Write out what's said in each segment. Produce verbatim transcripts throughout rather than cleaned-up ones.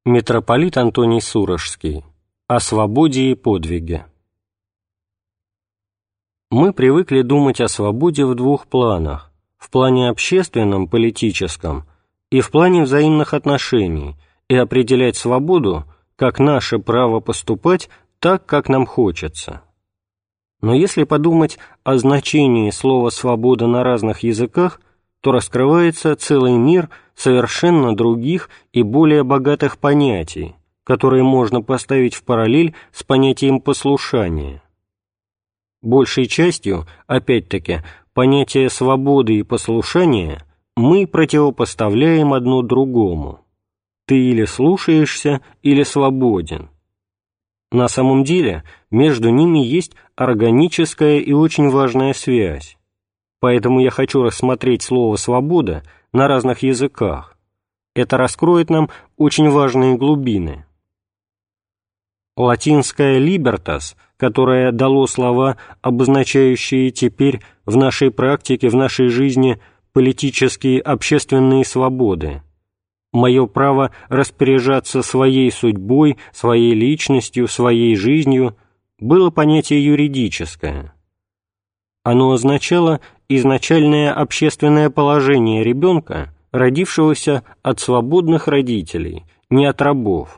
Митрополит Антоний Сурожский. О свободе и подвиге. Мы привыкли думать о свободе в двух планах: в плане общественном, политическом, и в плане взаимных отношений, и определять свободу как наше право поступать так, как нам хочется. Но если подумать о значении слова «свобода» на разных языках, то раскрывается целый мир совершенно других и более богатых понятий, которые можно поставить в параллель с понятием послушания. Большей частью, опять-таки, понятия свободы и послушания мы противопоставляем одно другому. Ты или слушаешься, или свободен. На самом деле между ними есть органическая и очень важная связь. Поэтому я хочу рассмотреть слово «свобода» на разных языках. Это раскроет нам очень важные глубины. Латинское «libertas», которое дало слова, обозначающие теперь в нашей практике, в нашей жизни политические, общественные свободы, мое право распоряжаться своей судьбой, своей личностью, своей жизнью, было понятие юридическое. Оно означало изначальное общественное положение ребенка, родившегося от свободных родителей, не от рабов.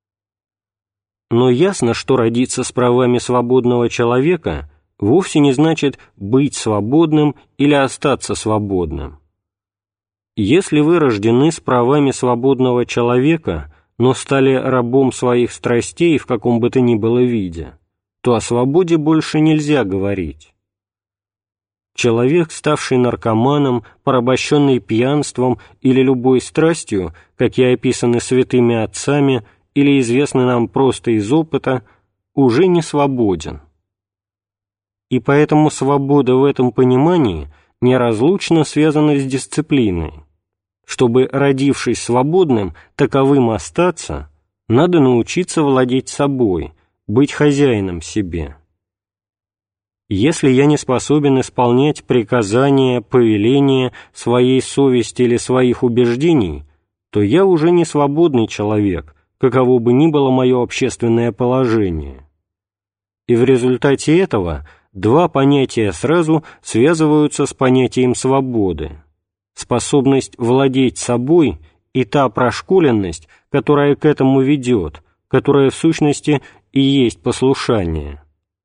Но ясно, что родиться с правами свободного человека вовсе не значит быть свободным или остаться свободным. Если вы рождены с правами свободного человека, но стали рабом своих страстей в каком бы то ни было виде, то о свободе больше нельзя говорить. Человек, ставший наркоманом, порабощенный пьянством или любой страстью, какие описаны святыми отцами или известны нам просто из опыта, уже не свободен. И поэтому свобода в этом понимании неразлучно связана с дисциплиной. Чтобы, родившись свободным, таковым остаться, надо научиться владеть собой, быть хозяином себе. Если я не способен исполнять приказания, повеления своей совести или своих убеждений, то я уже не свободный человек, каково бы ни было мое общественное положение. И в результате этого два понятия сразу связываются с понятием свободы: способность владеть собой и та прошколенность, которая к этому ведет, которая в сущности и есть послушание.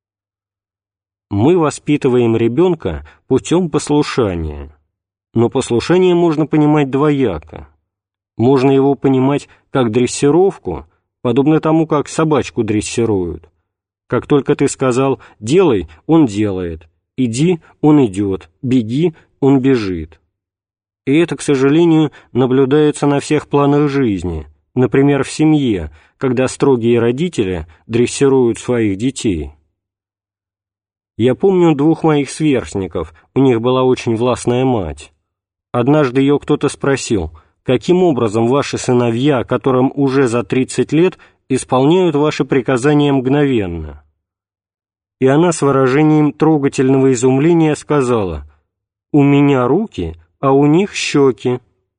Мы воспитываем ребенка путем послушания, но послушание можно понимать двояко. Можно его понимать как дрессировку, подобно тому, как собачку дрессируют. Как только ты сказал «делай», он делает, «иди», он идет, «беги», он бежит. И это, к сожалению, наблюдается на всех планах жизни, например, в семье, когда строгие родители дрессируют своих детей. Я помню двух моих сверстников, у них была очень властная мать. Однажды ее кто-то спросил: каким образом ваши сыновья, которым уже за тридцать лет, исполняют ваши приказания мгновенно? И она с выражением трогательного изумления сказала: «У меня руки, а у них щеки».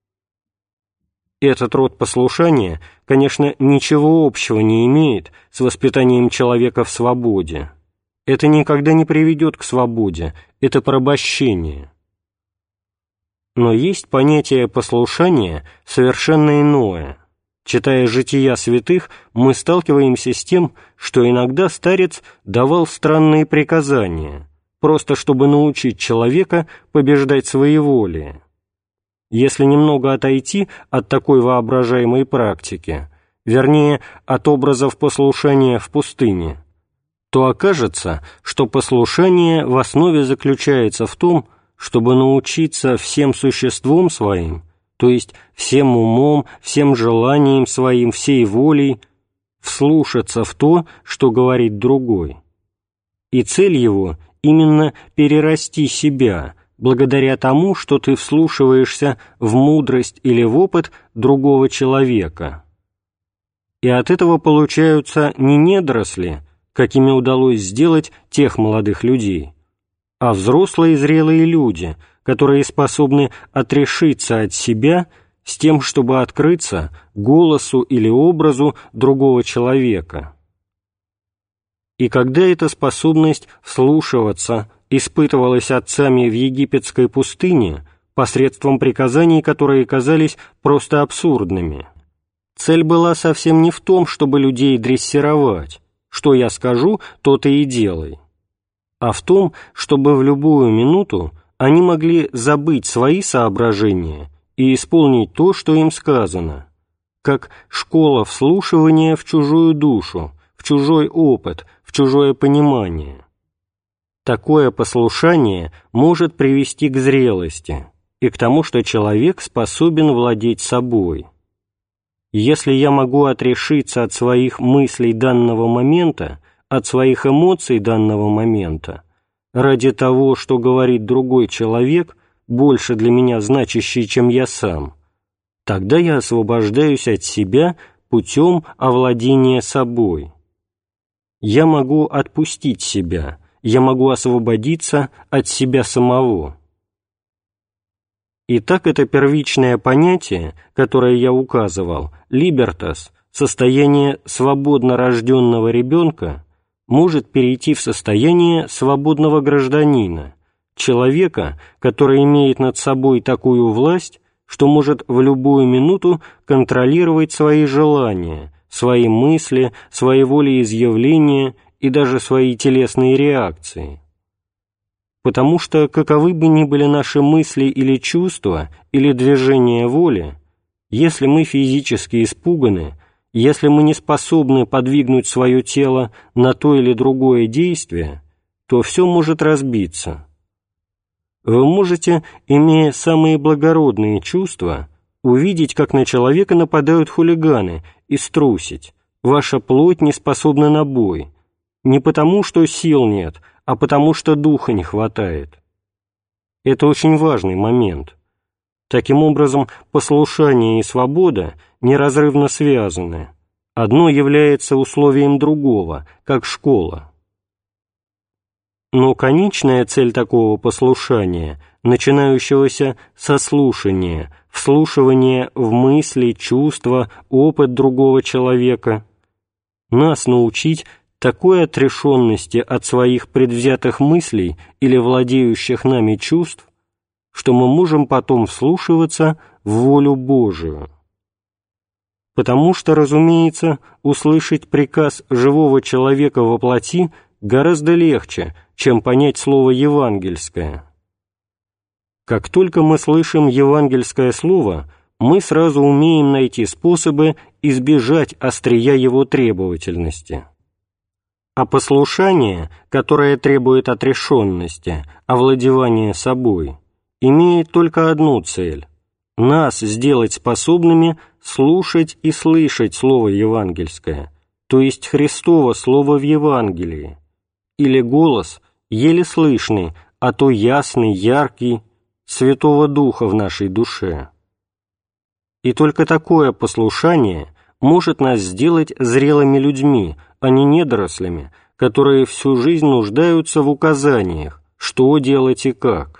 Этот род послушания, конечно, ничего общего не имеет с воспитанием человека в свободе. Это никогда не приведет к свободе, это порабощение. Но есть понятие послушания совершенно иное. Читая жития святых, мы сталкиваемся с тем, что иногда старец давал странные приказания, просто чтобы научить человека побеждать своеволие. Если немного отойти от такой воображаемой практики, вернее, от образов послушания в пустыне, то окажется, что послушание в основе заключается в том, чтобы научиться всем существом своим, то есть всем умом, всем желанием своим, всей волей, вслушаться в то, что говорит другой. И цель его именно перерасти себя, благодаря тому, что ты вслушиваешься в мудрость или в опыт другого человека. И от этого получаются не недоросли, какими удалось сделать тех молодых людей, а взрослые зрелые люди, которые способны отрешиться от себя с тем, чтобы открыться голосу или образу другого человека. И когда эта способность вслушиваться испытывалась отцами в египетской пустыне посредством приказаний, которые казались просто абсурдными, цель была совсем не в том, чтобы людей дрессировать, что я скажу, то ты и делай, а в том, чтобы в любую минуту они могли забыть свои соображения и исполнить то, что им сказано, как школа вслушивания в чужую душу, в чужой опыт, в чужое понимание. Такое послушание может привести к зрелости и к тому, что человек способен владеть собой. Если я могу отрешиться от своих мыслей данного момента, от своих эмоций данного момента, ради того, что говорит другой человек, больше для меня значащий, чем я сам, тогда я освобождаюсь от себя путем овладения собой. Я могу отпустить себя, я могу освободиться от себя самого. Итак, это первичное понятие, которое я указывал, «либертас», состояние свободно рожденного ребенка, может перейти в состояние свободного гражданина, человека, который имеет над собой такую власть, что может в любую минуту контролировать свои желания, свои мысли, свои волеизъявления и даже свои телесные реакции. Потому что, каковы бы ни были наши мысли или чувства, или движения воли, если мы физически испуганы, если мы не способны подвигнуть свое тело на то или другое действие, то все может разбиться. Вы можете, имея самые благородные чувства, увидеть, как на человека нападают хулиганы, и струсить. Ваша плоть не способна на бой. Не потому, что сил нет, а потому, что духа не хватает. Это очень важный момент. Таким образом, послушание и свобода неразрывно связаны. Одно является условием другого, как школа. Но конечная цель такого послушания, начинающегося со слушания, вслушивания в мысли, чувства, опыт другого человека, нас научить такой отрешенности от своих предвзятых мыслей или владеющих нами чувств, что мы можем потом вслушиваться в волю Божию. Потому что, разумеется, услышать приказ живого человека во плоти гораздо легче, чем понять слово «евангельское». Как только мы слышим евангельское слово, мы сразу умеем найти способы избежать острия его требовательности. А послушание, которое требует отрешенности, овладевания собой, имеет только одну цель – нас сделать способными слушать и слышать слово евангельское, то есть Христово слово в Евангелии, или голос, еле слышный, а то ясный, яркий, Святого Духа в нашей душе. И только такое послушание может нас сделать зрелыми людьми, а не недорослями, которые всю жизнь нуждаются в указаниях, что делать и как.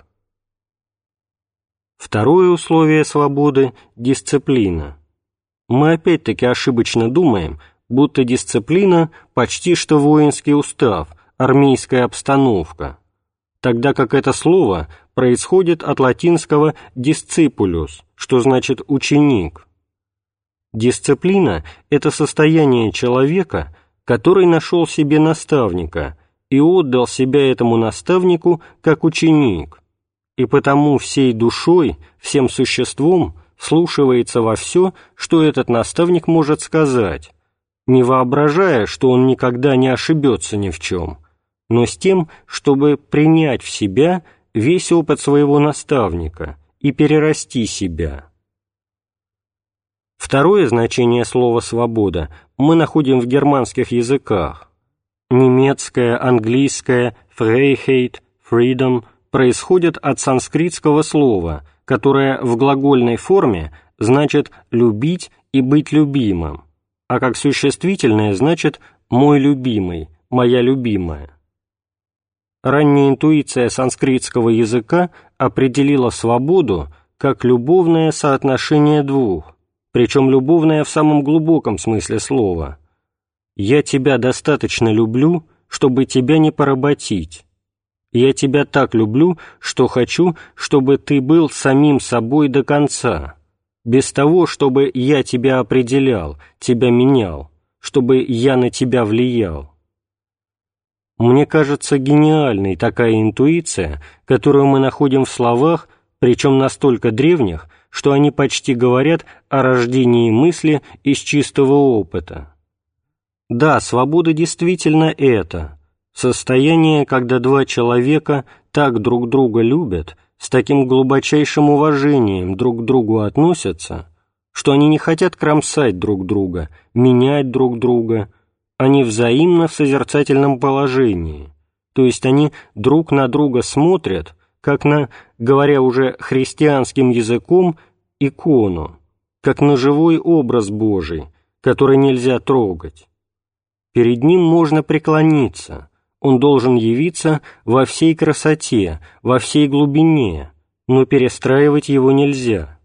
Второе условие свободы – дисциплина. Мы опять-таки ошибочно думаем, будто дисциплина – почти что воинский устав, армейская обстановка, тогда как это слово происходит от латинского «discipulus», что значит «ученик». Дисциплина – это состояние человека, который нашел себе наставника и отдал себя этому наставнику как ученик, и потому всей душой, всем существом вслушивается во все, что этот наставник может сказать, не воображая, что он никогда не ошибется ни в чем, но с тем, чтобы принять в себя весь опыт своего наставника и перерасти себя. Второе значение слова «свобода» мы находим в германских языках. Немецкое, английское «Freiheit», «freedom» происходят от санскритского слова, которое в глагольной форме значит «любить» и «быть любимым», а как существительное значит «мой любимый», «моя любимая». Ранняя интуиция санскритского языка определила свободу как любовное соотношение двух, причем любовное в самом глубоком смысле слова. «Я тебя достаточно люблю, чтобы тебя не поработить. Я тебя так люблю, что хочу, чтобы ты был самим собой до конца, без того, чтобы я тебя определял, тебя менял, чтобы я на тебя влиял». Мне кажется гениальной такая интуиция, которую мы находим в словах, причем настолько древних, что они почти говорят о рождении мысли из чистого опыта. Да, свобода действительно это состояние, когда два человека так друг друга любят, с таким глубочайшим уважением друг к другу относятся, что они не хотят кромсать друг друга, менять друг друга, они взаимно в созерцательном положении, то есть они друг на друга смотрят, как на, говоря уже христианским языком, икону, как на живой образ Божий, который нельзя трогать. Перед ним можно преклониться, он должен явиться во всей красоте, во всей глубине, но перестраивать его нельзя.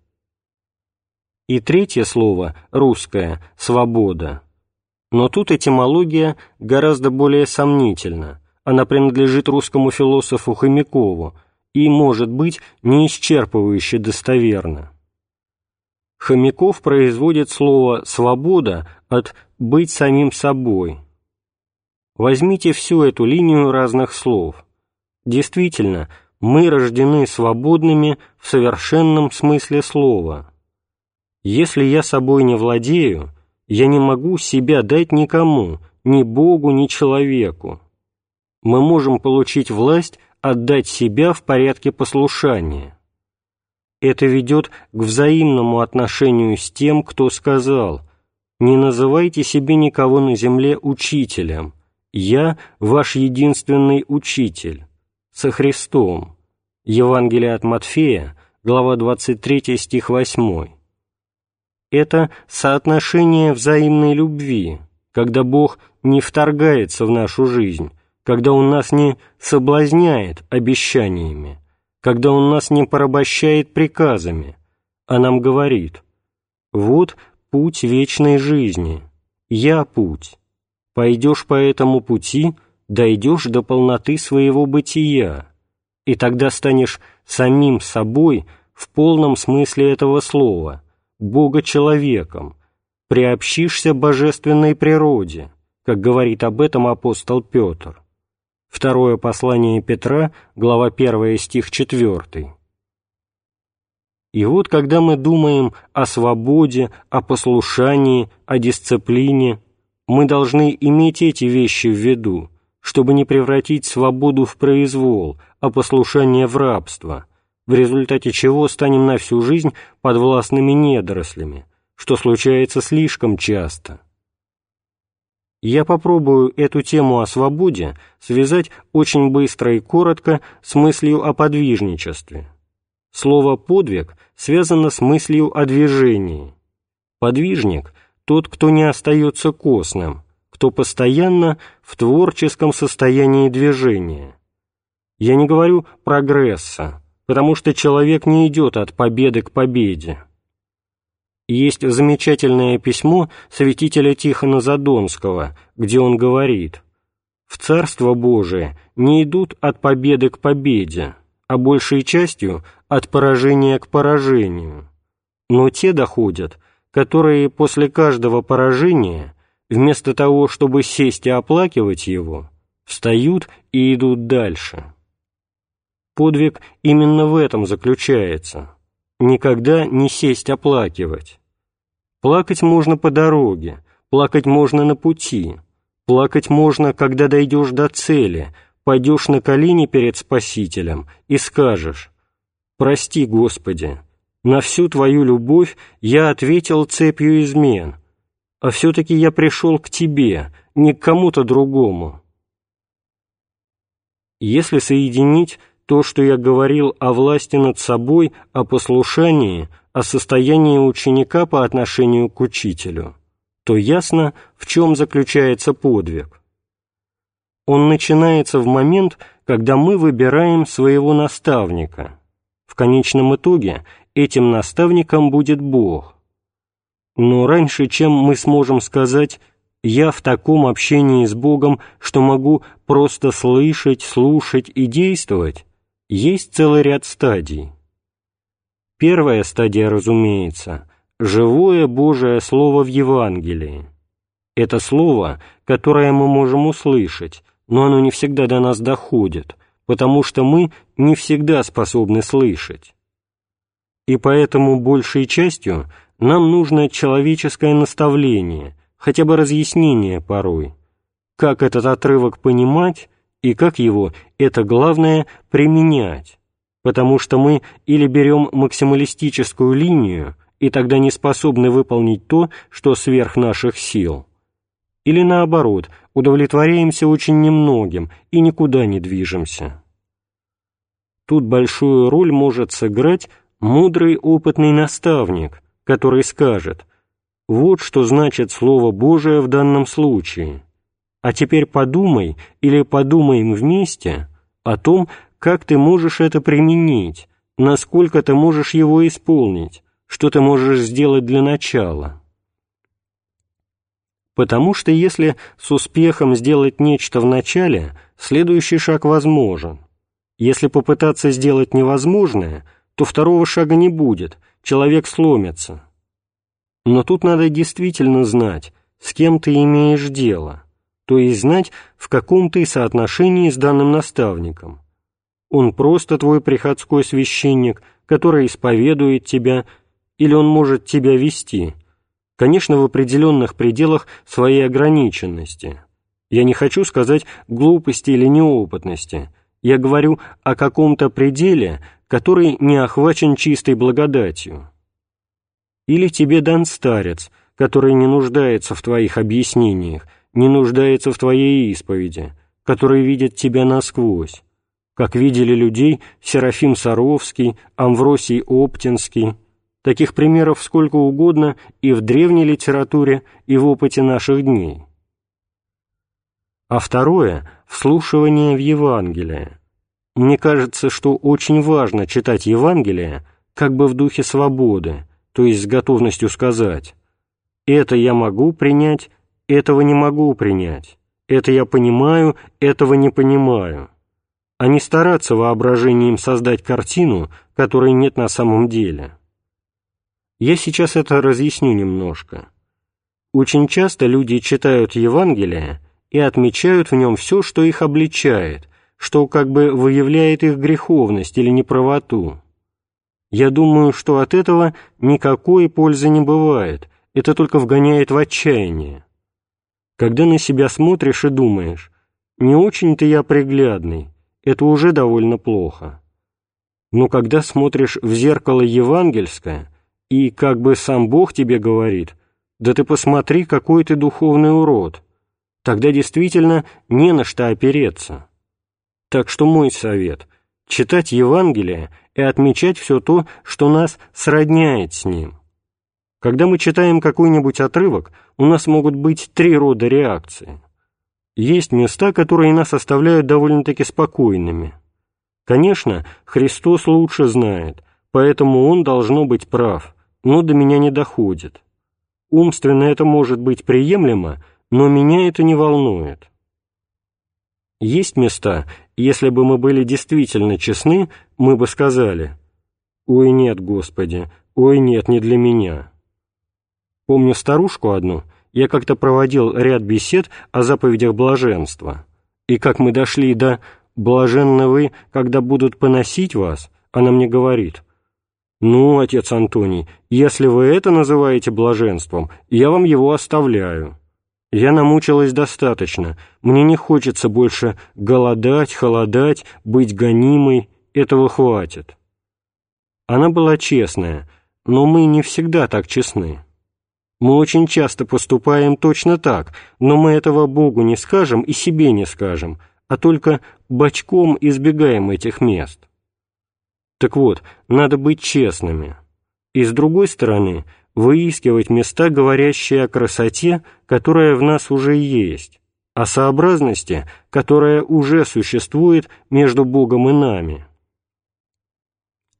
И третье слово, русское, «свобода». Но тут этимология гораздо более сомнительна, она принадлежит русскому философу Хомякову и, может быть, не исчерпывающе достоверна. Хомяков производит слово «свобода» от «быть самим собой». Возьмите всю эту линию разных слов. Действительно, мы рождены свободными в совершенном смысле слова. Если я собой не владею, я не могу себя дать никому, ни Богу, ни человеку. Мы можем получить власть отдать себя в порядке послушания. Это ведет к взаимному отношению с тем, кто сказал: «Не называйте себе никого на земле учителем, я ваш единственный учитель, со Христом». Евангелие от Матфея, глава двадцать третья, стих восьмой. Это соотношение взаимной любви, когда Бог не вторгается в нашу жизнь, когда Он нас не соблазняет обещаниями, когда Он нас не порабощает приказами, а нам говорит: «Вот путь вечной жизни, я путь. Пойдешь по этому пути, дойдешь до полноты своего бытия, и тогда станешь самим собой в полном смысле этого слова, Бога-человеком, приобщишься божественной природе», как говорит об этом апостол Петр. Второе послание Петра, глава первая, стих четвёртый. И вот когда мы думаем о свободе, о послушании, о дисциплине, мы должны иметь эти вещи в виду, чтобы не превратить свободу в произвол, а послушание в рабство, в результате чего станем на всю жизнь подвластными недорослями, что случается слишком часто. Я попробую эту тему о свободе связать очень быстро и коротко с мыслью о подвижничестве. Слово «подвиг» связано с мыслью о движении. Подвижник – тот, кто не остается косным, кто постоянно в творческом состоянии движения. Я не говорю прогресса, потому что человек не идет от победы к победе. Есть замечательное письмо святителя Тихона Задонского, где он говорит: «В Царство Божие не идут от победы к победе, а большей частью от поражения к поражению. Но те доходят, которые после каждого поражения, вместо того, чтобы сесть и оплакивать его, встают и идут дальше». Подвиг именно в этом заключается. Никогда не сесть оплакивать. Плакать можно по дороге, плакать можно на пути, плакать можно, когда дойдешь до цели, пойдешь на колени перед Спасителем и скажешь: «Прости, Господи, на всю Твою любовь я ответил цепью измен, а все-таки я пришел к Тебе, не к кому-то другому». Если соединить то, что я говорил о власти над собой, о послушании, о состоянии ученика по отношению к учителю, то ясно, в чем заключается подвиг. Он начинается в момент, когда мы выбираем своего наставника. В конечном итоге этим наставником будет Бог. Но раньше, чем мы сможем сказать «я в таком общении с Богом, что могу просто слышать, слушать и действовать», есть целый ряд стадий. Первая стадия, разумеется, живое Божие Слово в Евангелии. Это Слово, которое мы можем услышать, но оно не всегда до нас доходит, потому что мы не всегда способны слышать. И поэтому большей частью нам нужно человеческое наставление, хотя бы разъяснение порой, как этот отрывок понимать и как его, это главное, применять, потому что мы или берем максималистическую линию и тогда не способны выполнить то, что сверх наших сил, или наоборот, удовлетворяемся очень немногим и никуда не движемся. Тут большую роль может сыграть мудрый опытный наставник, который скажет: «Вот что значит Слово Божие в данном случае, а теперь подумай или подумаем вместе о том, как ты можешь это применить, насколько ты можешь его исполнить, что ты можешь сделать для начала». Потому что если с успехом сделать нечто в начале, следующий шаг возможен. Если попытаться сделать невозможное, то второго шага не будет, человек сломится. Но тут надо действительно знать, с кем ты имеешь дело, то есть знать, в каком ты соотношении с данным наставником. Он просто твой приходской священник, который исповедует тебя, или он может тебя вести, конечно, в определенных пределах своей ограниченности. Я не хочу сказать глупости или неопытности, я говорю о каком-то пределе, который не охвачен чистой благодатью. Или тебе дан старец, который не нуждается в твоих объяснениях, не нуждается в твоей исповеди, который видит тебя насквозь, как видели людей Серафим Саровский, Амвросий Оптинский. Таких примеров сколько угодно и в древней литературе, и в опыте наших дней. А второе — вслушивание в Евангелие. Мне кажется, что очень важно читать Евангелие как бы в духе свободы, то есть с готовностью сказать: «Это я могу принять, этого не могу принять, это я понимаю, этого не понимаю», а не стараться воображением создать картину, которой нет на самом деле. Я сейчас это разъясню немножко. Очень часто люди читают Евангелие и отмечают в нем все, что их обличает, что как бы выявляет их греховность или неправоту. Я думаю, что от этого никакой пользы не бывает, это только вгоняет в отчаяние. Когда на себя смотришь и думаешь: «Не очень-то я приглядный», это уже довольно плохо. Но когда смотришь в зеркало евангельское, и как бы сам Бог тебе говорит: «Да ты посмотри, какой ты духовный урод», тогда действительно не на что опереться. Так что мой совет — читать Евангелие и отмечать все то, что нас сродняет с ним. Когда мы читаем какой-нибудь отрывок, у нас могут быть три рода реакции. Есть места, которые нас оставляют довольно-таки спокойными. Конечно, Христос лучше знает, поэтому Он должно быть прав, но до меня не доходит. Умственно это может быть приемлемо, но меня это не волнует. Есть места, если бы мы были действительно честны, мы бы сказали: «Ой, нет, Господи, ой, нет, не для меня». Помню старушку одну, я как-то проводил ряд бесед о заповедях блаженства, и как мы дошли до «блаженны вы, когда будут поносить вас», она мне говорит: «Ну, отец Антоний, если вы это называете блаженством, я вам его оставляю. Я намучилась достаточно, мне не хочется больше голодать, холодать, быть гонимой, этого хватит». Она была честная, но мы не всегда так честны. Мы очень часто поступаем точно так, но мы этого Богу не скажем и себе не скажем, а только бочком избегаем этих мест. Так вот, надо быть честными. И с другой стороны, выискивать места, говорящие о красоте, которая в нас уже есть, о сообразности, которая уже существует между Богом и нами.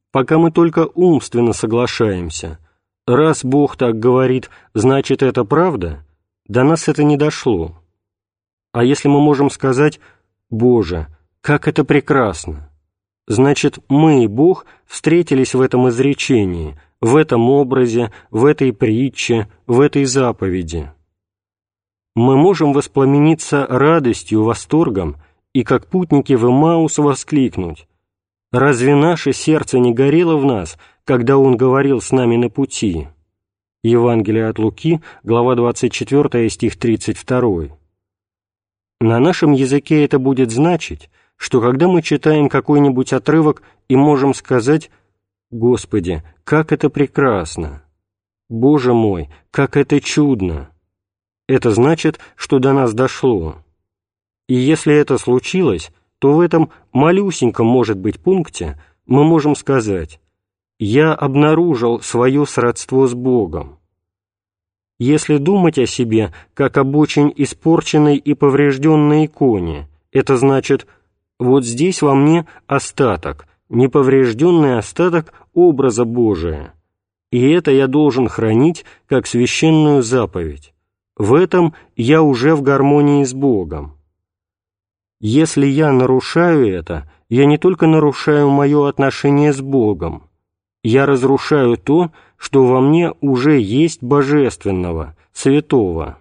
пока мы только умственно соглашаемся. Раз Бог так говорит, значит, это правда, до нас это не дошло. А если мы можем сказать: «Боже, как это прекрасно!», значит, мы и Бог встретились в этом изречении, в этом образе, в этой притче, в этой заповеди. Мы можем воспламениться радостью, восторгом и, как путники в Эмаус, воскликнуть: «Разве наше сердце не горело в нас, когда Он говорил с нами на пути?» Евангелие от Луки, глава двадцать четвёртая, стих тридцать второй. На нашем языке это будет значить, что когда мы читаем какой-нибудь отрывок и можем сказать: «Господи, как это прекрасно! Боже мой, как это чудно!», это значит, что до нас дошло. И если это случилось, то в этом малюсеньком, может быть, пункте мы можем сказать: «Я обнаружил свое сродство с Богом». Если думать о себе как об очень испорченной и поврежденной иконе, это значит: вот здесь во мне остаток, неповрежденный остаток образа Божия, и это я должен хранить как священную заповедь. В этом я уже в гармонии с Богом. Если я нарушаю это, я не только нарушаю мое отношение с Богом, я разрушаю то, что во мне уже есть божественного, святого.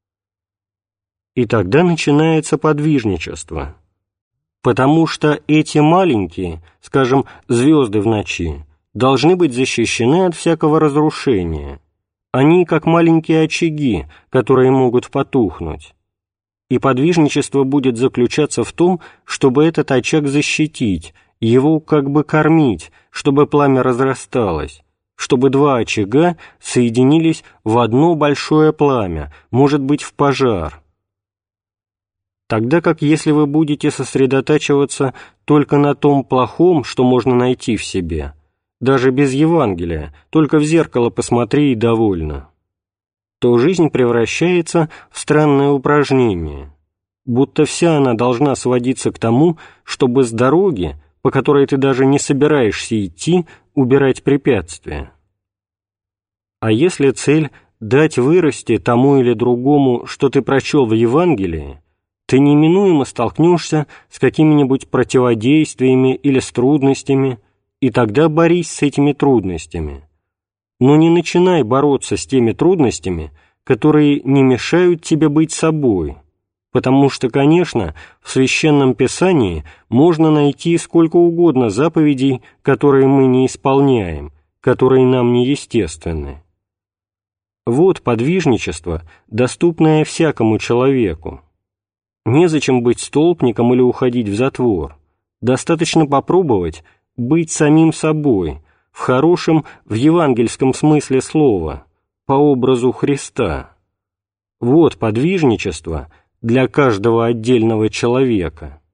И тогда начинается подвижничество. Потому что эти маленькие, скажем, звезды в ночи, должны быть защищены от всякого разрушения. Они как маленькие очаги, которые могут потухнуть. И подвижничество будет заключаться в том, чтобы этот очаг защитить, его как бы кормить, чтобы пламя разрасталось, чтобы два очага соединились в одно большое пламя, может быть, в пожар. Тогда как если вы будете сосредотачиваться только на том плохом, что можно найти в себе, даже без Евангелия, только в зеркало посмотри и довольно, то жизнь превращается в странное упражнение, будто вся она должна сводиться к тому, чтобы с дороги, по которой ты даже не собираешься идти, убирать препятствия. А если цель — дать вырасти тому или другому, что ты прочел в Евангелии, ты неминуемо столкнешься с какими-нибудь противодействиями или с трудностями, и тогда борись с этими трудностями. Но не начинай бороться с теми трудностями, которые не мешают тебе быть собой, потому что, конечно, в Священном Писании можно найти сколько угодно заповедей, которые мы не исполняем, которые нам неестественны. Вот подвижничество, доступное всякому человеку. Незачем быть столпником или уходить в затвор. Достаточно попробовать быть самим собой, в хорошем, в евангельском смысле слова, по образу Христа. Вот подвижничество для каждого отдельного человека.